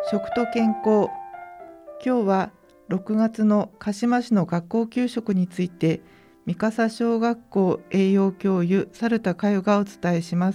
食と健康。今日は6月の鹿島市の学校給食について、三笠小学校栄養教諭猿田佳代がお伝えします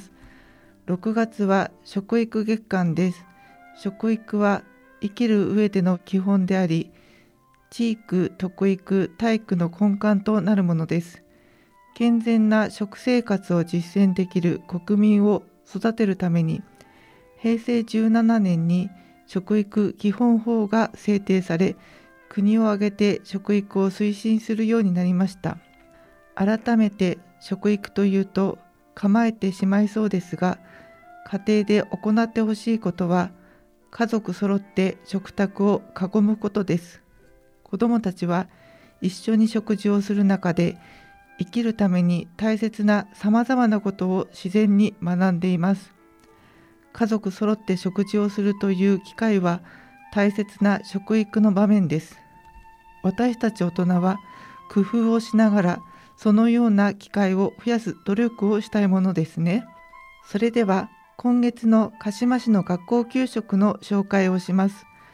。6月は食育月間です。食育は生きる上での基本であり、知育、徳育、体育の根幹となるものです。健全な食生活を実践できる国民を育てるために、平成17年に食育基本法が制定され、国を挙げて食育を推進するようになりました。改めて食育というと構えてしまいそうですが、家庭で行ってほしいことは、家族揃って食卓を囲むことです。子どもたちは一緒に食事をする中で、生きるために大切なさまざまなことを自然に学んでいます。家族揃って食事をするという機会は大切な食育の場面です。私たち大人は工夫をしながら、そのような機会を増やす努力をしたいものですね。それでは今月の鹿島市の学校給食の紹介をします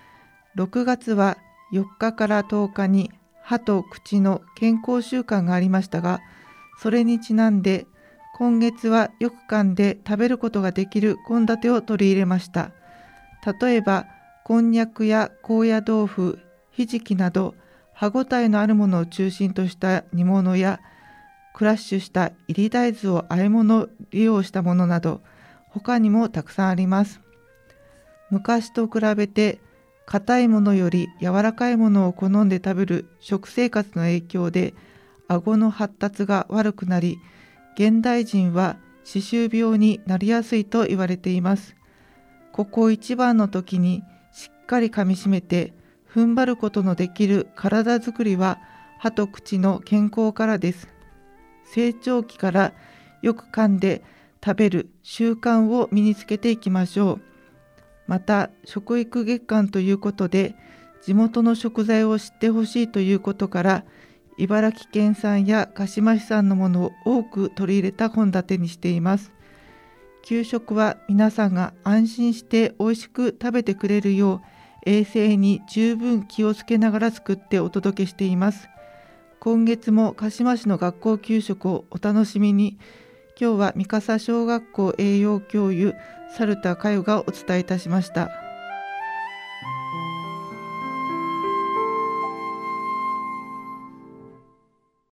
。6月は4日から10日に歯と口の健康週間がありましたが、それにちなんで今月はよく噛んで食べることができる献立を取り入れました。例えばこんにゃくや高野豆腐、ひじきなど歯ごたえのあるものを中心とした煮物や、クラッシュした炒り大豆を和え物利用したものなど、他にもたくさんあります。昔と比べて硬いものより柔らかいものを好んで食べる食生活の影響で、顎の発達が悪くなり、現代人は歯周病になりやすいと言われています。ここ一番の時にしっかり噛みしめて踏ん張ることのできる体づくりは、歯と口の健康からです。成長期からよく噛んで食べる習慣を身につけていきましょう。また食育月間ということで、地元の食材を知ってほしいということから、茨城県産や鹿島市産のものを多く取り入れた献立にしています。給食は皆さんが安心して美味しく食べてくれるよう、衛生に十分気をつけながら作ってお届けしています。今月も鹿島市の学校給食をお楽しみに。今日は三笠小学校栄養教諭猿田佳代がお伝えいたしました。